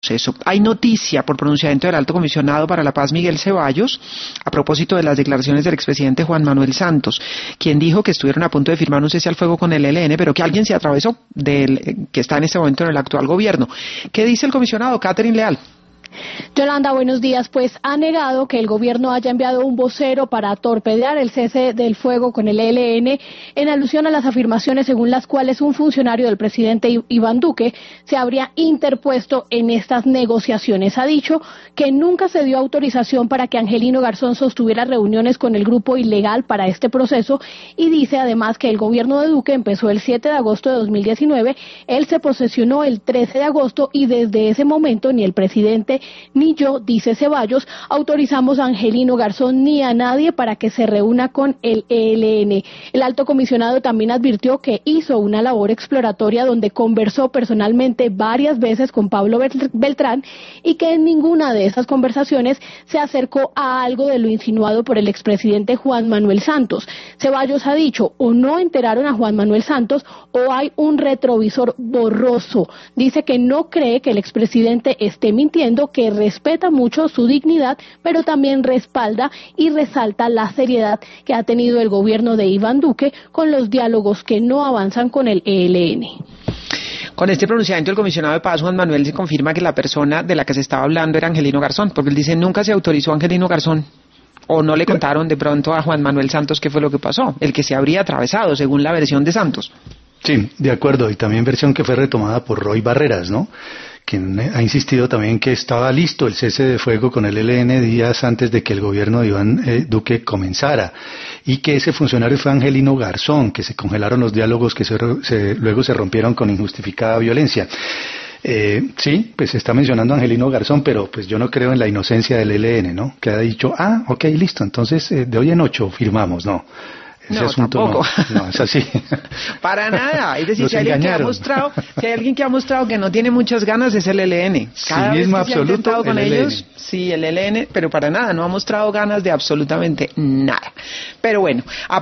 proceso. Hay noticia por pronunciamiento del Alto Comisionado para la Paz, Miguel Ceballos, a propósito de las declaraciones del expresidente Juan Manuel Santos, quien dijo que estuvieron a punto de firmar un cese al fuego con el ELN, pero que alguien se atravesó que está en este momento en el actual gobierno. ¿Qué dice el comisionado? Catherine Leal. Yolanda, buenos días. Pues ha negado que el gobierno haya enviado un vocero para torpedear el cese del fuego con el ELN en alusión a las afirmaciones según las cuales un funcionario del presidente Iván Duque se habría interpuesto en estas negociaciones. Ha dicho que nunca se dio autorización para que Angelino Garzón sostuviera reuniones con el grupo ilegal para este proceso y dice además que el gobierno de Duque empezó el 7 de agosto de 2019, él se posesionó el 13 de agosto y desde ese momento ni el presidente ni yo, dice Ceballos, autorizamos a Angelino Garzón ni a nadie para que se reúna con el ELN. El alto comisionado también advirtió que hizo una labor exploratoria donde conversó personalmente varias veces con Pablo Beltrán y que en ninguna de esas conversaciones se acercó a algo de lo insinuado por el expresidente Juan Manuel Santos. Ceballos ha dicho, o no enteraron a Juan Manuel Santos o hay un retrovisor borroso. Dice que no cree que el expresidente esté mintiendo, que respeta mucho su dignidad, pero también respalda y resalta la seriedad que ha tenido el gobierno de Iván Duque con los diálogos que no avanzan con el ELN. Con este pronunciamiento del comisionado de paz, Juan Manuel, se confirma que la persona de la que se estaba hablando era Angelino Garzón, porque él dice nunca se autorizó a Angelino Garzón. ¿O no le contaron de pronto a Juan Manuel Santos qué fue lo que pasó? El que se habría atravesado, según la versión de Santos. Sí, de acuerdo, y también versión que fue retomada por Roy Barreras, ¿no?, quien ha insistido también que estaba listo el cese de fuego con el ELN días antes de que el gobierno de Iván Duque comenzara, y que ese funcionario fue Angelino Garzón, que se congelaron los diálogos que luego se rompieron con injustificada violencia. Sí, pues se está mencionando a Angelino Garzón, pero pues yo no creo en la inocencia del ELN, ¿no?, que ha dicho, ok, listo, entonces de hoy en 8 firmamos, no. Ese no, asunto tampoco. No, es así. Para nada. Es decir, Nos si hay alguien que ha mostrado que no tiene muchas ganas es el ELN. Cada vez que se ha intentado con ellos, sí, el ELN, pero para nada, no ha mostrado ganas de absolutamente nada. Pero bueno,